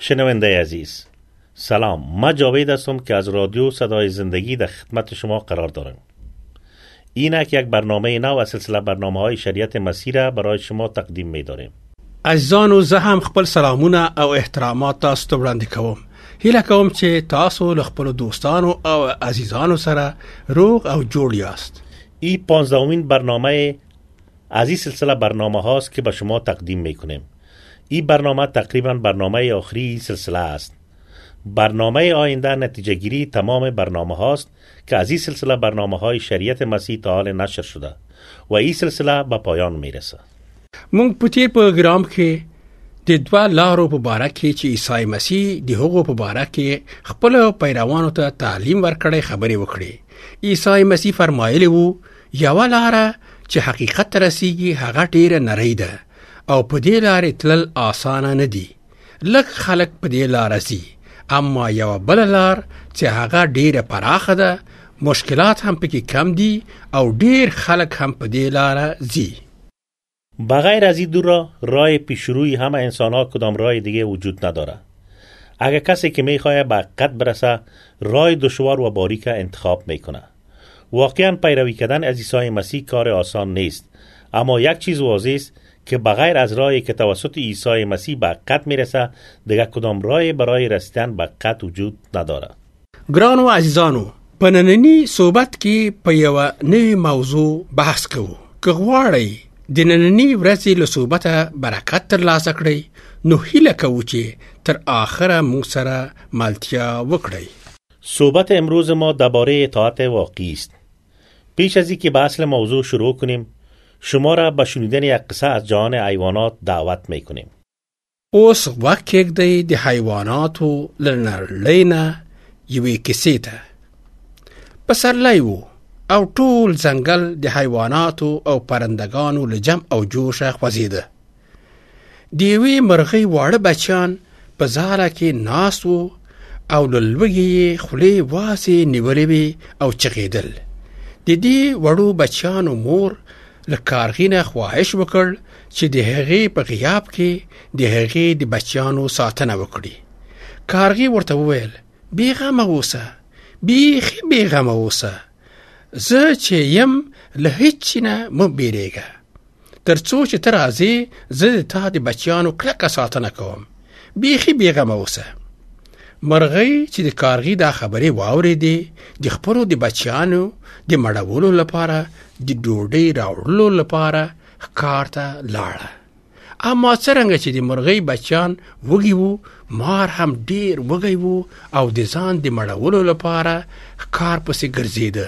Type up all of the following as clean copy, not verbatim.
شنونده عزیز سلام، من جاوید هستم که از رادیو صدای زندگی در خدمت شما قرار دارم. اینک یک برنامه نو از سلسله برنامه‌های شریعت مسیح را برای شما تقدیم می‌داریم. عزیزانو، زه هم خپل سلامونه او احترامات تاسو ته وړاندې کوم. هیله کوم چې تاسو له خپلو دوستانو او عزیزانو سره روغ او جوړ یاست. این 15مین برنامه از این سلسله برنامه هاست که به شما تقدیم می‌کنیم. این برنامه تقریباً برنامه آخری سلسله است. برنامه آینده نتیجه گیری تمام برنامه هاست که از این سلسله برنامه های شریعت مسیح تا حال نشر شده و این سلسله به پایان میرسه. مونږ په تیر پروګرام کې د دوه لارو په باره کې چې عیسی مسیح د هغو په باره کې خپل پیروانو ته تعلیم ورکړی خبرې وکړي. عیسی مسیح فرمایلی وو یوه لاره چې حقیقت ته رسیږي هغه ډیره نری ده او په دې لارې تلل آسانه نه دي. لږ خلک په دې لاره ځي، اما یوه بله لار چې هغه ډیره پراخه ده، مشکلات هم پکې کم دي او ډیر خلک هم په دې لاره ځي. بغیر از این دو راه پیشروی همه انسان ها کدام راه دیگه وجود نداره. اگر کسی که میخواه به حقیقت برسه راه دشوار و باریک انتخاب میکنه. واقعا پیروی کردن از عیسی مسیح کار آسان نیست، اما یک چیز واضح است که بغیر از راهی که توسط عیسی مسیح به حقیقت میرسه دیگه کدام راه برای رسیدن به حقیقت وجود نداره. ګرانو عزیزانو، په ننني صحبت کې په یوه نوې موضوع بحث کوو. که غواړئ د ننني ورځې له صحبته برکت ترلاسه کړئ نو هیله کوو چې تر آخره موږ سره ملتیا وکړئ. صحبت امروز ما درباره اطاعت واقعی است. پیش از اینکه به اصل موضوع شروع کنیم شما را به شنیدن یک قصه از جهان حیوانات دعوت میکنیم. اوس وخت کېږدئ د حیواناتو له نړۍ نه یوې کیسې ته. پسرلی و او ټول ځنګل د حیواناتو او پرندگانو له جمع او جوشه خوځېده. د یوې مرغۍ واړه بچیان په ځاله کې ناست و او له لوږې یې خولې واسې نیولې وې او چغېدل. د دې وړو بچیانو مور له کارغې نه خواهش وکړ چې د هغې په غیاب کې د هغې د بچیانو ساتنه وکړي. کارغې ورته وویل بېغمه اوسه، بیخي بېغمه اوسه، زه چې یم له هیڅ چي نه مه بیریږه، تر څو چې ته راځې زه د تا د بچیانو کلکه ساتنه کوم، بیخي بېغمه اوسه. مرغۍ چې د کارغې دا خبرې واورېدې د خپلو د بچیانو د مړولو لپاره د ډوډۍ راوړلو لپاره ښکار ته لاړه. اما څرنګه چې د مرغۍ بچیان وږي وو، مار هم ډیر وږی وو او د ځان د مړولو لپاره ښکار پسې ګرځېده.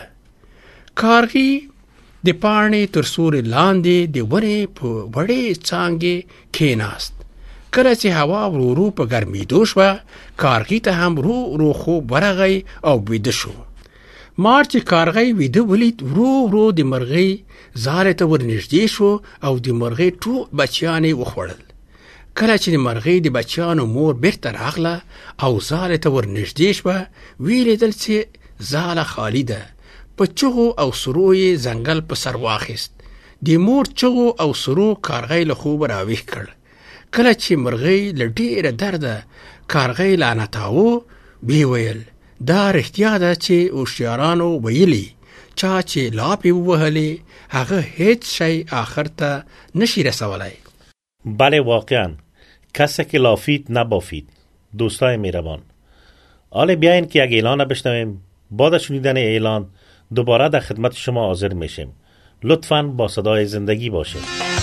کارغې د پاڼې تر سوري لاندې د ونې په وړې څانګې کېناست. کله چې هوا ورو ورو په ګرمېدو شوه کارغې ته هم ورو ورو خوب ورغی او ویده شو. مار چې کارغۍ ویده ولید ورو ورو د مرغۍ ځالې ته ورنږدې شو او د مرغۍ ټول بچیان یې وخوړل. کله چې د مرغۍ د بچیانو مور بیرته راغله او ځالې ته ورنږدې شوه ویې لیدل چې ځاله خالي ده. په چغو او سرو یې ځنګل په سر واخیست. د مور چغو او سرو کارغۍ له خوبه راویښ کړ. کله چې مرغۍ له ډېره درده کارغۍ لعنتاوه ویې ویل دا رښتیا ده چې هوښیارانو ویلي چا چې لاپې ووهلې هغه هیڅ شی آخر ته نشي رسولی. بله واقعا کسی که لافید نبافید. دوستای میروان، حالا بیاین که یک اعلان بشنویم. بعد از شنیدن اعلان دوباره در خدمت شما حاضر میشیم. لطفاً با صدای زندگی باشید.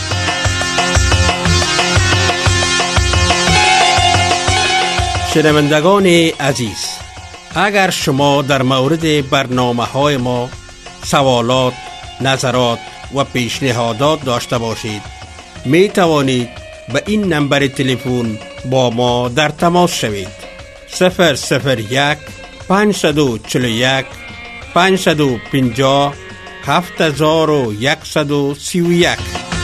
شنوندگان عزیز، اگر شما در مورد برنامه‌های ما سوالات، نظرات و پیشنهادات داشته باشید می توانید به این نمبر تلفن با ما در تماس شوید. 001 541 550 7131.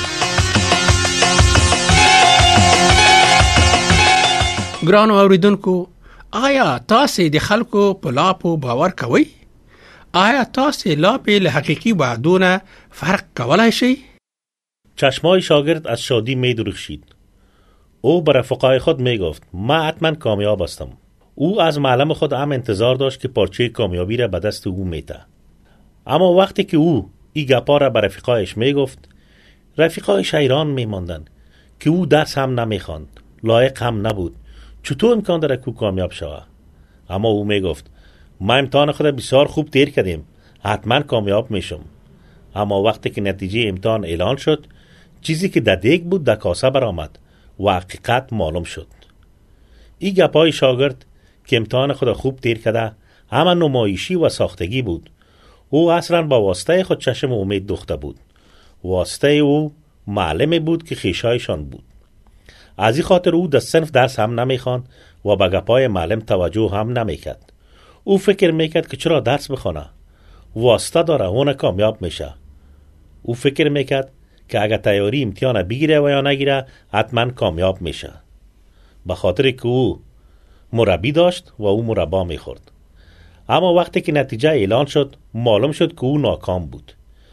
ګرانو اوریدونکو، آیا تاسو د خلکو په لاپو باور کوئ؟ آیا تاسو لاپې له حقیقی وعدونه فرق کولای شئ؟ چشمای شاگرد از شادی می درخشید. او به رفقای خود می گفت من حتما کامیاب هستم. او از معلم خود هم انتظار داشت که پارچه کامیابی را به دست او میده. اما وقتی که او این گپا را به رفیقایش می گفت، رفیقایش حیران می ماندن که او درس هم نمی خواند، لایق هم نبود، چطور امکان داره که کامیاب شود؟ اما او می گفت ما امتحان خود بسیار خوب تیر کردیم، حتما کامیاب میشم. اما وقتی که نتیجه امتحان اعلان شد، چیزی که در دیگ بود در کاسه برآمد و حقیقت معلوم شد. این گپای شاگرد که امتحان خود خوب تیر کرده همه نمایشی و ساختگی بود. او اصلا با واسطه خود چشم امید دوخته بود. واسطه او معلم بود که خیشایشان بود. از این خاطر او در صنف درس هم نمیخواند و به گپای معلم توجه هم نمیکرد. او فکر میکرد که چرا درس بخونه؟ واسطه داره، اون کامیاب میشه. او فکر میکرد که اگر تیاری امتحان بگیره و یا نگیره حتما کامیاب میشه. به خاطر که او مربی داشت و او مربا میخورد. اما وقتی که نتیجه اعلان شد معلوم شد که او ناکام بود.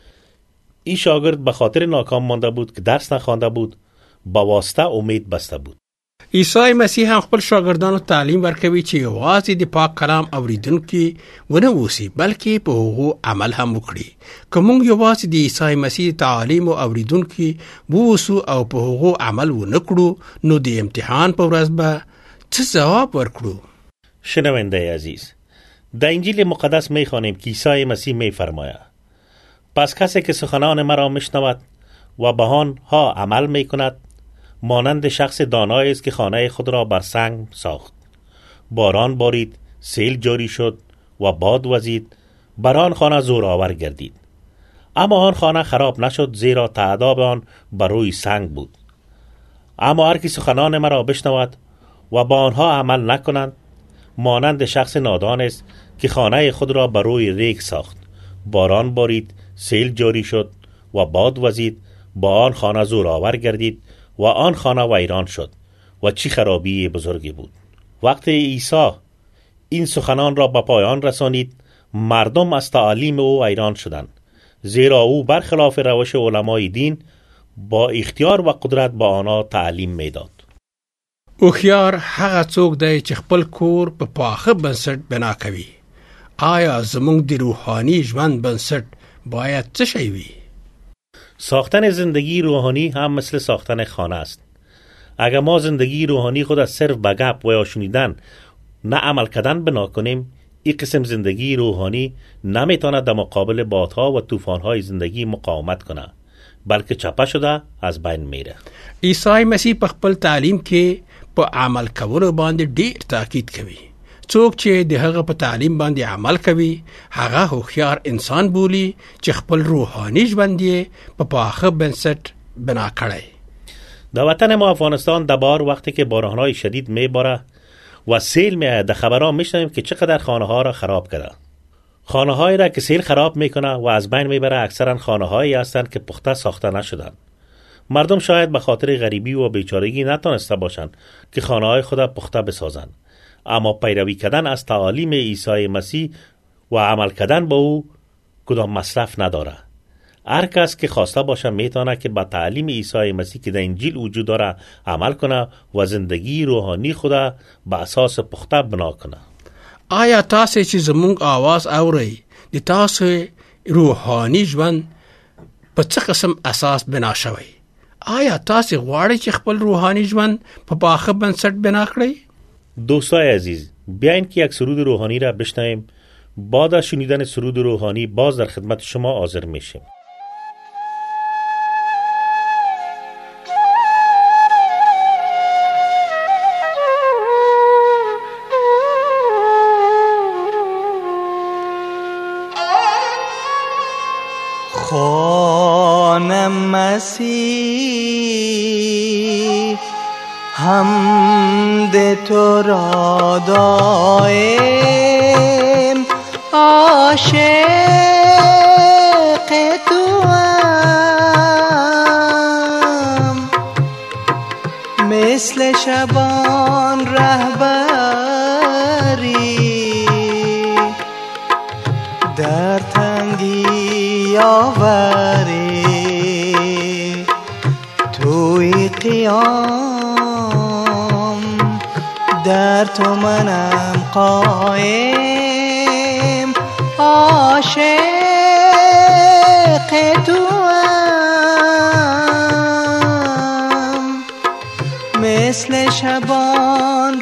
این شاگرد به خاطر ناکام مانده بود که درس نخوانده بود، با واسطه امید بسته بود. عیسی مسیح هم خپل شاګردانو تعلیم ورکوي چې یوازې د پاک کلام اوریدونکي ونه اوسي بلکې په هغو عمل هم وکړي. که موږ یوازې د عیسی مسیح تعلیم اوریدونکي ووسو او په هغو عمل ونه کړو نو د امتحان په ورځ به څه ځواب ورکړو؟ شنونده عزیز، در انجیل مقدس میخوانیم که عیسی مسیح میفرماید پس کسی که سخنان مرا میشنود و به آنها عمل میکند مانند شخص دانایی است که خانه خود را بر سنگ ساخت. باران بارید، سیل جاری شد و باد وزید، بر آن خانه زورآور گردید. اما آن خانه خراب نشد زیرا تعداد آن بر روی سنگ بود. اما هر کی سخنان مرا بشنود و با آنها عمل نکنند مانند شخص نادان است که خانه خود را بر روی ریگ ساخت. باران بارید، سیل جاری شد و باد وزید، با آن خانه زورآور گردید و آن خانه ویران شد و چی خرابی بزرگی بود. وقتی عیسی این سخنان را به پایان رسانید مردم از تعالیم او حیران شدند، زیرا او برخلاف روش علمای دین با اختیار و قدرت با آنها تعلیم میداد. هوښیار هغه څوک دی چې خپل کور په پاخه بنسټ بنا کوي. آیا زموږ د روحاني ژوند بنسټ باید څه شی وي؟ ساختن زندگی روحانی هم مثل ساختن خانه است. اگر ما زندگی روحانی خود از صرف به گپ و یا شنیدن نه عمل کردن بنا کنیم، این قسم زندگی روحانی نمیتواند در مقابل بادها و طوفان‌های زندگی مقاومت کنه، بلکه چپه شده از بین میره. عیسی مسیح په خپل تعلیم کې په عمل کولو باندې ډېر تاکید کوي. څوک چې د هغه په تعلیم باندې عمل کوي هغه هوښیار انسان بولی چې خپل روحاني ژوند یې په پاخه بنسټ بنا کړی. در وطن ما افغانستان در بهار وقتی که باران‌های شدید میباره و سیل میاد در خبرها میشنویم که چقدر خانه‌ها را خراب کرده. خانه‌هایی را که سیل خراب میکنه و از بین میبره اکثرا خانه‌هایی هستند که پخته ساخته نشدند. مردم شاید به خاطر غریبی و بیچارگی نتونسته باشند که خانه‌های خود پخته بسازند، اما پیروی کردن از تعالیم عیسی مسیح و عمل کردن با او کدام مصرف نداره. هر کس که خواسته باشه میتونه که با تعلیم عیسی مسیح که در انجیل وجود داره عمل کنه و زندگی روحانی خود به اساس پخته بنا کنه. آیا تاسو چې زموږ आवाज اورئ د تاسو روحاني ژوند په څه قسم اساس بنا شوی؟ آیا تاسو غواړئ چې خپل روحاني ژوند په پاخه بنسټ بنا کړئ؟ دوستای عزیز، بیاین که یک سرود روحانی را بشنویم. بعد از شنیدن سرود روحانی باز در خدمت شما حاضر میشیم. خانم مسیح حمد تو را دائم عاشق توام مثل شبان رهبری در تنگی آوری تو توی قیام در تو منم قایم عاشق توام مثل شبان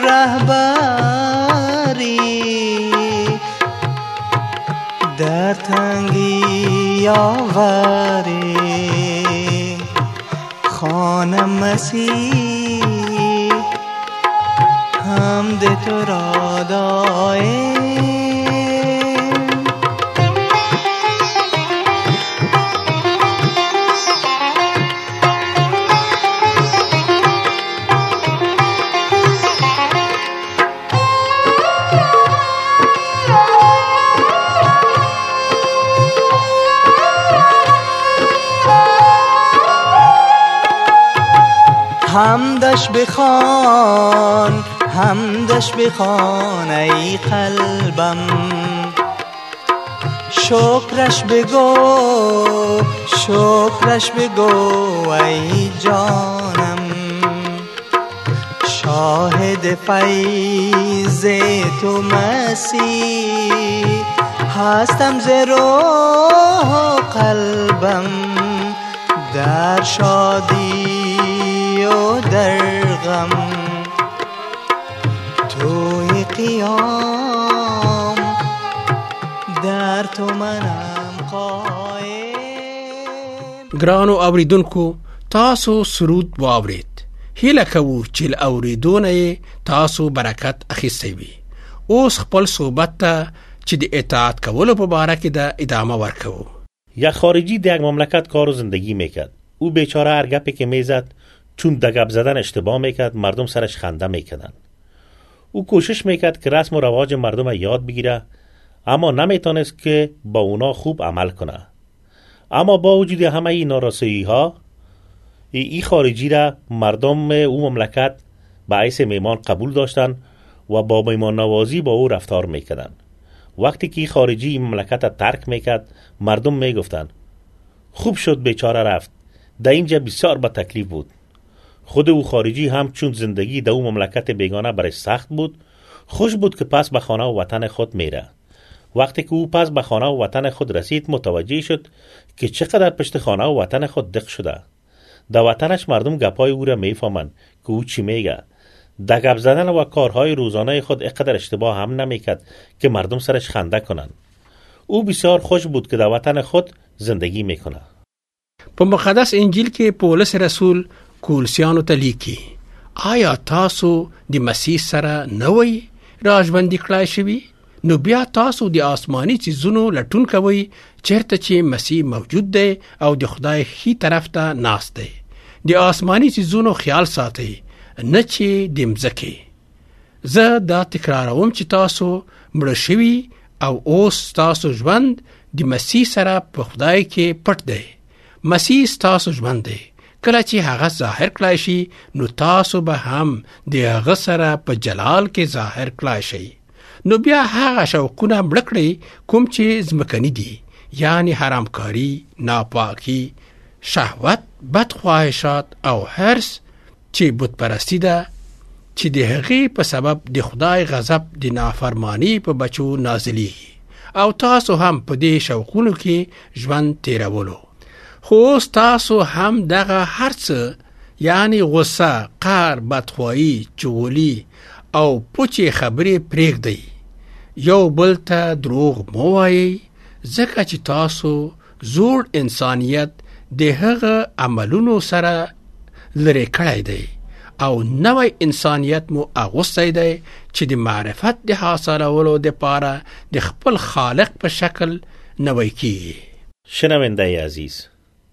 رهبری در تنگی آوری خانم مسیح حمد تو را دایم حمدش بخوان ای قلبم شکرش بگو ای جانم شاهد فیض تو مسیح هستم ز روح و قلبم در شادی و در غم توی قیام در تو منم قایم. ګرانو اوریدونکو تاسو سرود واورید. هیله کوو چې له اوریدونه یې تاسو برکت اخیستی وي. اوس خپل صحبت ته چې د اطاعت کولو په باره کې د ادامه ورکوو. یک خارجی در یک مملکت کار و زندگی میکرد. او بیچاره هر گپی که میزد چون در گپ زدن اشتباه میکرد مردم سرش خنده میکردن. او کوشش میکرد که رسم و رواج مردم یاد بگیره اما نمیتونست که با اونا خوب عمل کنه. اما با وجود همه این نارسایی ها این خارجی را مردم او مملکت به حیث میمان قبول داشتن و با میمان نوازی با او رفتار میکردن. وقتی که خارجی این مملکت را ترک میکرد مردم میگفتن خوب شد بیچاره رفت، در اینجا بسیار با تکلیف بود. خود او خارجی هم چون زندگی در او مملکت بیگانه برای سخت بود خوش بود که پس به خانه و وطن خود میره. وقتی که او پس به خانه و وطن خود رسید متوجه شد که چقدر پشت خانه و وطن خود دق شده. در وطنش مردم گپای او را میفهمند که او چی میگه. در گپ زدن و کارهای روزانه خود اینقدر اشتباه هم نمیکرد که مردم سرش خنده کنند. او بسیار خوش بود که در وطن خود زندگی میکنه. په مقدس انجیل کې پولس رسول کولسیانو ته لیکي آیا تاسو د مسیح سره نوې راژوندي کړای شوي؟ نو بیا تاسو د آسماني څیزونو لټون کوئ چیرته چې مسیح موجود دی او د خدای ښي طرف ته ناست دی. د آسماني څیزونو خیال ساتئ نه چې د مځکې. زه دا تکراروم چې تاسو مړه شوي او اوس تاسو ژوند د مسیح سره په خدای کې پټ دی. مسیح تاسو ژوند دی. کله چې هغه ظاهر کړای شي نو تاسو به هم د هغه سره په جلال کې ظاهر کړای شي. نو بیا هغه شوقونه مړه کړئ کوم چې ځمکني دي، یعنی حرامکاري، ناپاکي، شهوت، بدخواهشات او حرص چې بت پرستی ده چې د هغې په سبب د خدای غضب د نافرمانی په بچو نازلیږي او تاسو هم په دې شوقونو کې ژوند تیرولو. خو اوس تاسو هم دغه هر څه یعنی غصه، قهر، بدخواهي، چغلي او پوچې خبرې پرېږدئ. یو بل ته دروغ مه وایئ ځکه چې تاسو زوړ انسانیت د هغه عملونو سره لرې کړی دی او نوی انسانیت مو اغوستی دی چې د معرفت د حاصلولو دپاره د خپل خالق په شکل نوی کیږي. شنونده عزیز،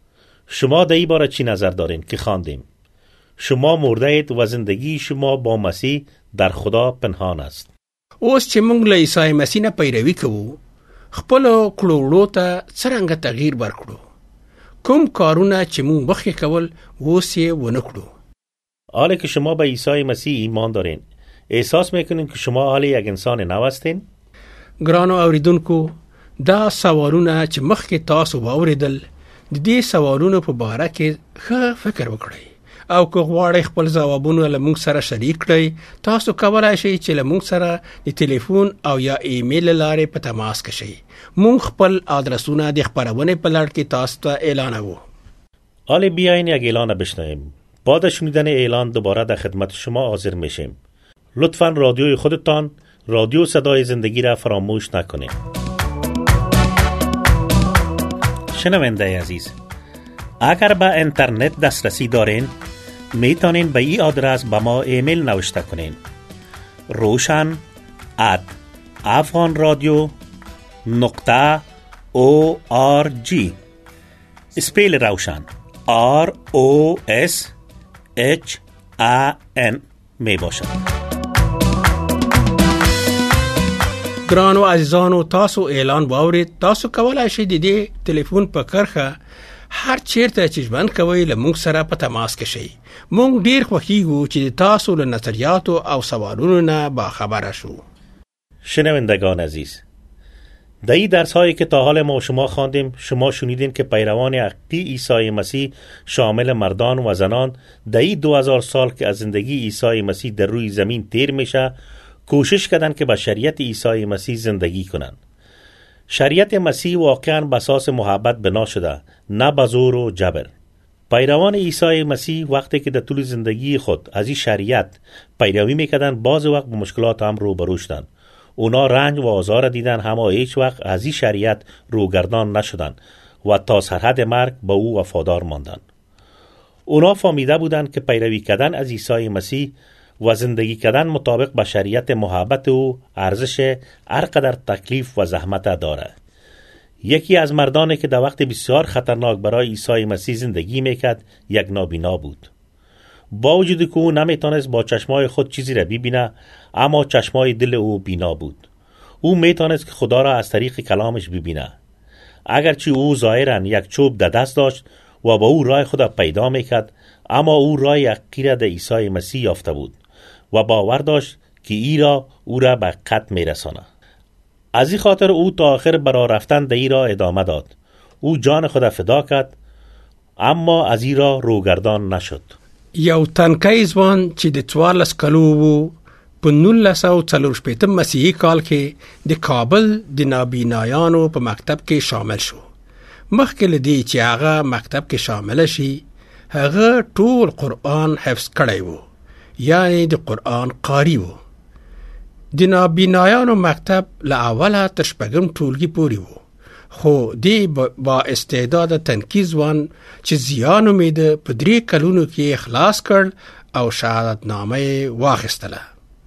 شما در این باره چی نظر دارین که خواندیم؟ شما مرده اید و زندگی شما با مسیح در خدا پنهان است. اوس چې موږ له عیسی مسیح نه پیروي کوو خپلو کړو ته څرنګه تغییر ورکړو؟ کوم کارونه چې موږ مخکې کول اوس یې ونه کړو؟ حالا که شما به عیسی مسیح ایمان دارین احساس میکنین که شما حالا یک انسان نو هستین؟ ګرانو اوریدونکو، دا سوالونه چې مخکې تاسو واوریدل د دې سوالونو په باره کې ښه فکر وکړئ او که غواړئ خپل ځوابونه له موږ سره شریک کړئ تاسو کولای شئ چې له موږ سره د ټلیفون او یا ایمیل لارې په تماس کې شئ. موږ خپل آدرسونه د خبرونې په لړ کې تاسو ته اعلانوو. حالا بیاین یک اعلان بشنویم. بعد از شنیدن اعلان دوباره در خدمت شما حاضر میشیم. لطفاً رادیوی خودتان، رادیو صدای زندگی را فراموش نکنید. شنونده عزیز، اگر به اینترنت دسترسی دارین میتونین به این آدرس به ما ایمیل نوشته کنین: roshan@afghanradio.org. اسپیل روشن ROSHAN می باشد. ګرانو عزیزانو، تاسو اعلان واورید. تاسو کولای شئ د دې ټلیفون په کرخه هر چیرته چې ژوند کوئ له موږ سره په تماس کې شئ. موږ ډیر خوښیږو چې تاسو له نظریاتو او سوالونو نه باخبره شو. شنوندگان عزیز، در این درس هایی که تا حال ما شما خواندیم شما شنیدین که پیروان حقیقی عیسی مسیح شامل مردان و زنان در این 2000 سال که از زندگی عیسی مسیح در روی زمین تیر میشه کوشش کردن که با شریعت عیسی مسیح زندگی کنن. شریعت مسیح واقعا به اساس محبت بنا شده، نه به زور و جبر. پیروان عیسی مسیح وقتی که در طول زندگی خود از این شریعت پیروی میکردن بعض وقت با مشکلات هم روبرو شدن. اونا رنج و آزار دیدن، اما هیچ وقت از این شریعت روگردان نشدن و تا سرحد مرگ با او وفادار ماندن. اونا فهمیده بودند که پیروی کردن از عیسی مسیح و زندگی کردن مطابق با شریعت محبت او ارزش هر قدر تکلیف و زحمت داره. یکی از مردانی که در وقت بسیار خطرناک برای عیسی مسیح زندگی میکرد یک نابینا بود. با وجود که او نمیتونست با چشمای خود چیزی را ببینه، اما چشمای دل او بینا بود. او میتونست که خدا را از طریق کلامش ببینه. اگرچه او ظاهرا یک چوب در دست داشت و با او راه خود پیدا میکرد، اما او راه حقیقی را در عیسی مسیح یافته بود و باور داشت که او را به قتل میرسانه. از این خاطر او تا آخر برای رفتن در این راه ادامه داد. او جان خود فدا کرد، اما از این راه روگردان نشد. یو تنکی ځوان چې د 14 کلو وو په 1940 مسیحي کال کې د کابل د نابینایانو په مکتب کې شامل شو. مخکې له دې چې هغه مکتب کې شامل شي، هغه ټول قرآن حفظ کړی وو، یعنی د قرآن قاری وو. د نابینایانو مکتب له اوله تر شپږم ټولګي پورې وو، خو دی با استعداد تنکی ځوان چې زیا نومیده په 3 کلونو کې خلاص کړ او شهادت نامه واخیستله.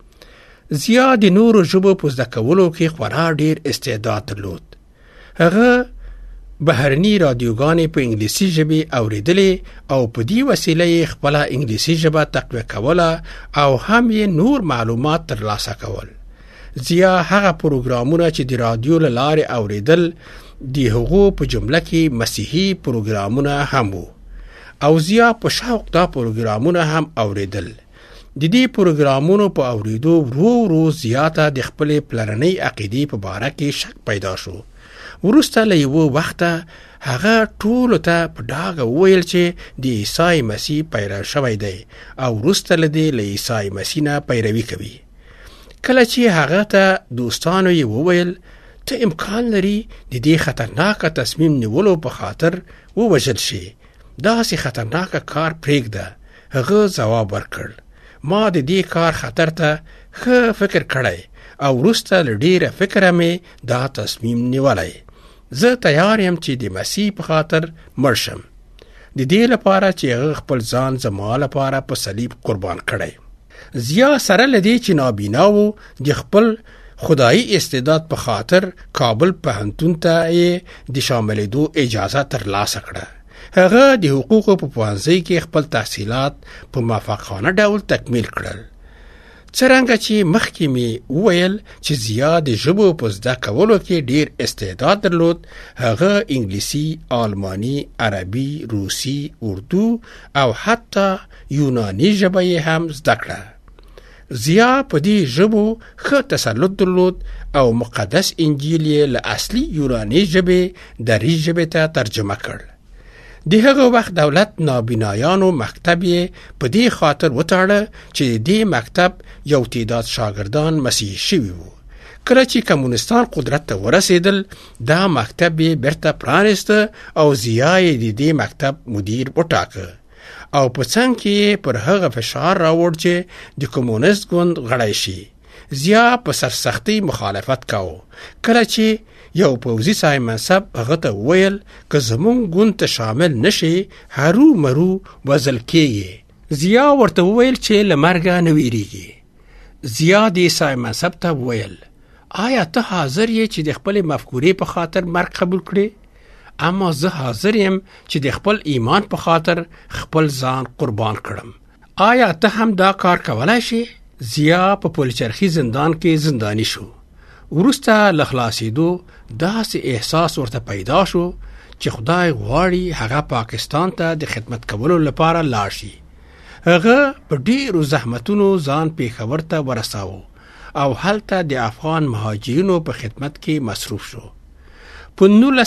زیا د نورو ژبو په زده کولو کې خورا ډیر استعداد درلود. هغه بهرني رادیوګانې په انګلیسي ژبې اورېدلې او په دې وسیله یې خپله انګلیسي ژبه تقویه کوله او هم یې نور معلومات ترلاسه کول. زیا هغه پروګرامونه چې د رادیو له لارې اورېدل د هغو په جمله کې مسیحي پروګرامونه هم وو او زیا په شوق دا پروګرامونه هم اورېدل. د دې پروګرامونو په اورېدو ورو ورو زیاته د خپلې پلرنۍ عقیدې په باره کې شک پیدا شو. وروسته له یوه وخته هغه ټولو ته په ډاګه وویل چې د عیسی مسیح پیرو شوی دی او وروسته له دې له عیسی مسیح نه پیروي کوي. کله چې هغه ته دوستانو یې وویل ته امکان لري د دې خطرناکه تصمیم نیولو په خاطر ووژل شي، داسې خطرناکه کار پرېږده. هغه ځواب ورکړ: ما د دې کار خطر ته ښه فکر کړی او وروسته له ډېره فکره مې دا تصمیم نیولی. زه تیار یم چې د مسیح په خاطر مړ شم، د دې لپاره چې هغه خپل ځان زما لپاره په صلیب قربان کړی. زیا سره له دې چې نابینا و، د خپل خدایي استعداد په خاطر کابل پوهنتون ته یې د شاملېدو اجازه ترلاسه کړه. هغه د حقوقو په پوهنځي کې خپل تحصیلات په موافقانه ډول تکمیل کړل. څرنګه چې مخکې مې وویل چې زیا د ژبو په زده کولو کې ډیر استعداد درلود، هغه انګلیسي، آلماني، عربي، روسي، اردو او حتی یوناني ژبه یې هم زده کړه. زیا په دې ژبو ښه تسلط درلود او مقدس انجیل یې له اصلي یوناني ژبې دري ژبې ته ترجمه کړ. د هغه وخت دولت نابینایانو مکتب یې په دې خاطر وتاړه چې دې مکتب یو تعداد شاګردان مسیحي شوي وو. کله چې کمونستان قدرت ته ورسېدل دا مکتب یې بیرته پرانیسته او ضیا یې د دې مکتب مدیر وټاکه او په څنګ کې پر هغه فشار راوړ چې د کمونست ګوند غړی شي. ضیا په سرسختۍ مخالفت کاوه. کله چې یو پوځي صاحب منصب هغه ته وویل که زمونږ ګوند ته شامل نشي هرو مرو وزل کېږي. ضیا ورته وویل چې له مرګه نه ویریږي. ضیا دې صاحب منصب ته وویل آیا ته حاضر یې چې د خپل مفکورې په خاطر مرګ قبول کړې؟ اما زه حاضر یم چې د خپل ایمان په خاطر خپل ځان قربان کړم. آیا ته هم دا کار کولای شې؟ ضیا په پلچرخي زندان کې زندانی شو. وروسته له خلاصېدو داسې احساس ورته پیدا شو چې خدای غواړي هغه پاکستان ته د خدمت کولو لپاره لاړ شي. هغه په ډېرو زحمتونو ځان پېښور ته ورساوه او هلته د افغان مهاجرینو په خدمت کې مصروف شو. په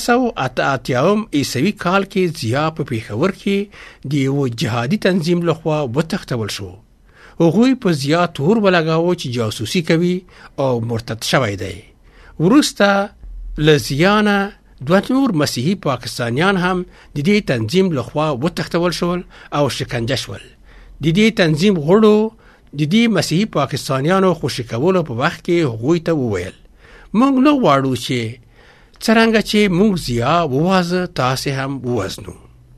1988 عیسوي کال کې ضیا په پېښور کې د یو جهادي تنظیم لخوا وتښتول شو. هغوی په ضیا تور ولګاوه چې جاسوسي کوي او مرتد شوی دی. وروسته له ضیا نه 2 نور مسیحي پاکستانیان هم د دې تنظیم لخوا وتښتول شول او شکنجه شول. د دې تنظیم غړو د دې مسیحي پاکستانیانو خوشي کولو په وخت کې هغوی ته وویل موږ نه غواړو چې څرنګه چې موږ ضیا ووازه تاسې هم ووزنو.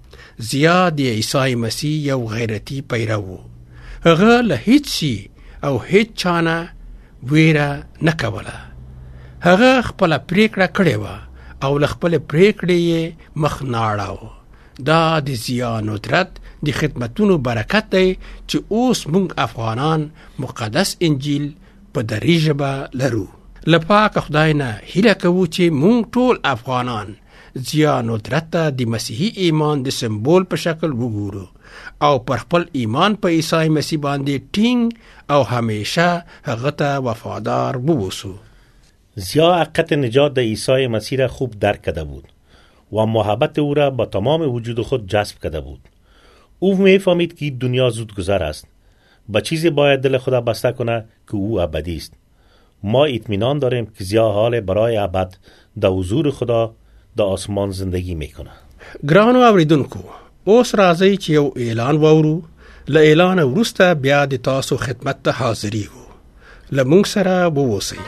ضیا د عیسی مسیح یو غیرتي پیرو و. هغه له هیڅ شي او هیڅ چانه ویره نه کوله. هغه خپله پریکړه کړې وه او له خپلې پریکړې یې مخ نه اړاوه. دا د ضیا ندرت د خدمتونو برکت دی چې اوس موږ افغانان مقدس انجیل په دري ژبه لرو. له پاک خدای نه هیله کوو چې موږ ټول افغانان ضیا ندرت ته د مسیحي ایمان د سمبول په شکل وګورو او پر خپل ایمان په عیسی مسیح باندې ټینګ او همیشه هغه ته وفادار ووسو. ضیا حقیقت نجات در عیسی مسیح را خوب درک کرده بود و محبت او را با تمام وجود خود جذب کرده بود. او میفهمید که دنیا زود گذر است. با چیزی باید دل خود بسته کنه که او ابدی است. ما اطمینان داریم که ضیا حال برای ابد در حضور خدا در آسمان زندگی میکنه. ګرانو اوریدونکو اوس راځي چې یو اعلان وورو. له اعلان وروسته بیا د تاسو خدمت ته حاضرېږو. له موږ سره ووسئ.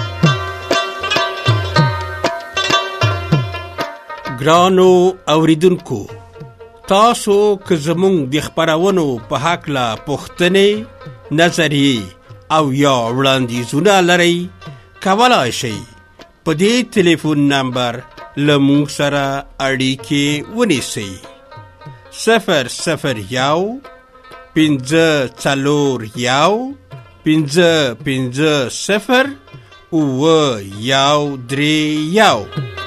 ګرانو اوریدونکو تاسو که زمونږ د خپرونو په هکله پوښتنې نظریې او یا وړاندیزونه لرئ کولای شئ په دې ټلیفون نمبر له موږ سره اړیکې ونیسئ. 001-540-550-931.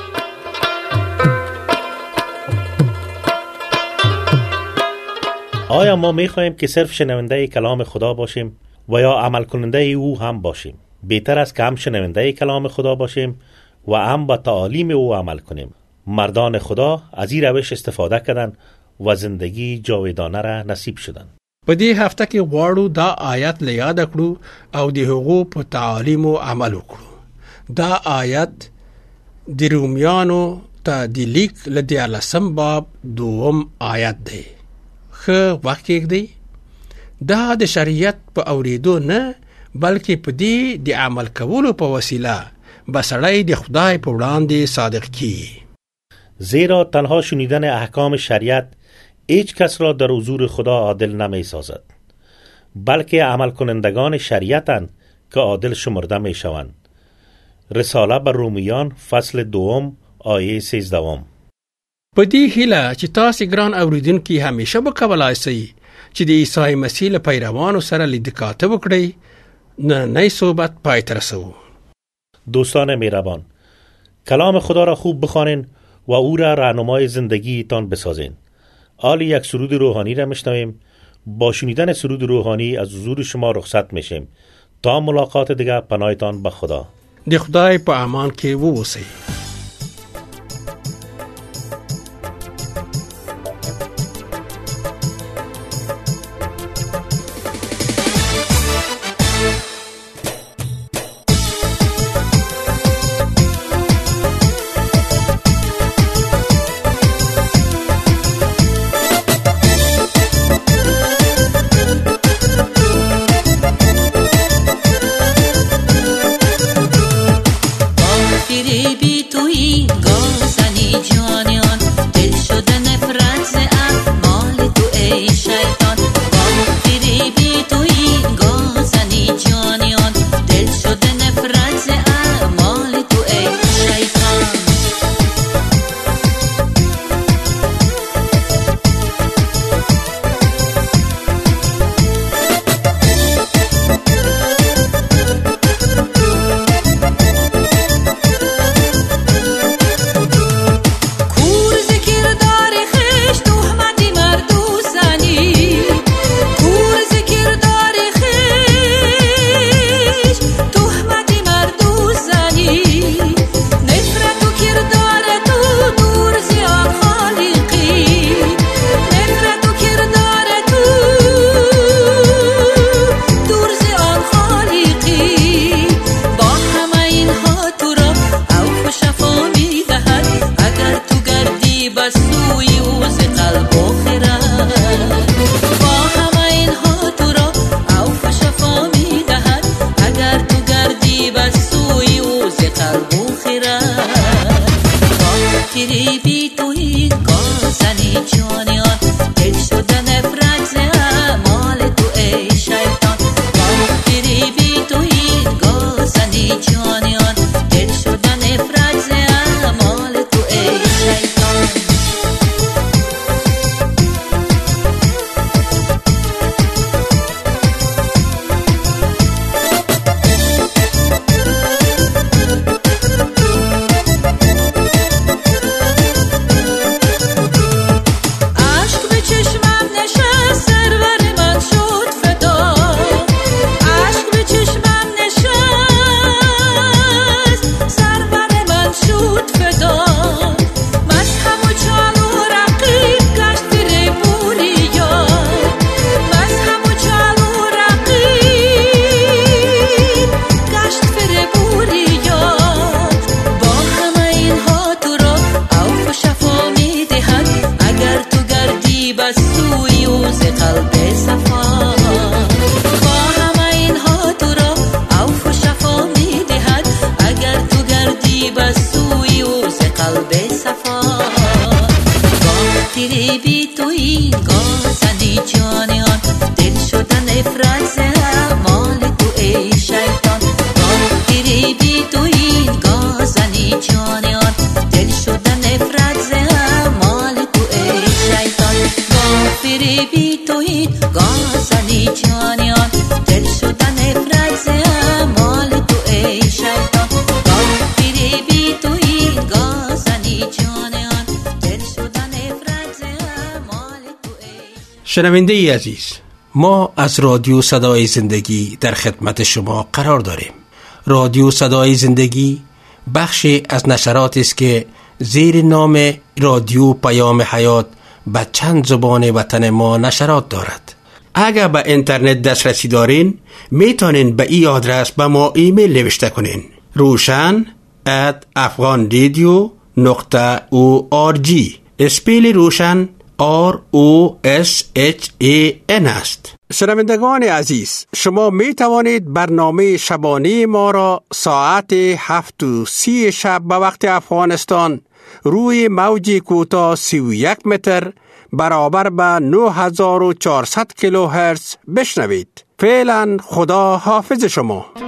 آیا ما می‌خواهیم که صرف شنونده کلام خدا باشیم و یا عمل کننده او هم باشیم؟ بهتر است که هم شنونده کلام خدا باشیم و هم با تعالیم او عمل کنیم. مردان خدا از این روش استفاده کردند و زندگی جاودانه را نصیب شدند. په دې هفته کې غواړو دا آیت له یاد کړو او د هغو په تعالیم عمل وکړو. دا آیت د رومیانو ته د لیک له 14 باب 2 آیت دی. ښه وخت کېږدئ. دا د شریعت په اورېدو نه بلکې په دې د عمل کولو په وسیله به سړی د خدای په وړاندې صادق کیږي. زیرا تنها شنیدن احکام شریعت هیچ کس را در حضور خدا عادل نمی سازد، بلکه عمل کنندگان شریعتند که عادل شمرده می شوند. رساله بر رومیان فصل 2 آیه 13. په دې هیله چې تاسو ګران اوریدونکي همیشه به کولای شئ چې د عیسی مسیح له پیروانو سره لیدکاته وکړئ. نننۍ صحبت پای ته رسوو. دوستان مهربان، کلام خدا را خوب بخوانید و او را راهنمای زندگیتان بسازید. حال یک سرود روحانی را میشنویم. با شنیدن سرود روحانی از حضور شما رخصت میشیم. تا ملاقات دیگر پناهتان به خدا. د خدای په امان کې ووسئ. شنونده عزیز، ما از رادیو صدای زندگی در خدمت شما قرار داریم. رادیو صدای زندگی بخشی از نشرات است که زیر نام رادیو پیام حیات به چند زبان وطن ما نشرات دارد. اگر به اینترنت دسترسی دارین میتونین به این آدرس به ما ایمیل نوشته کنین: roshan@afghanradio.org. اسپیل روشن ROSHAN است. شنوندگان عزیز، شما می توانید برنامه شبانه ما را ساعت 7:30 شب به وقت افغانستان روی موج کوتاه 31 متر برابر به 9400 کیلوهرتز بشنوید. فعلا خدا حافظ شما.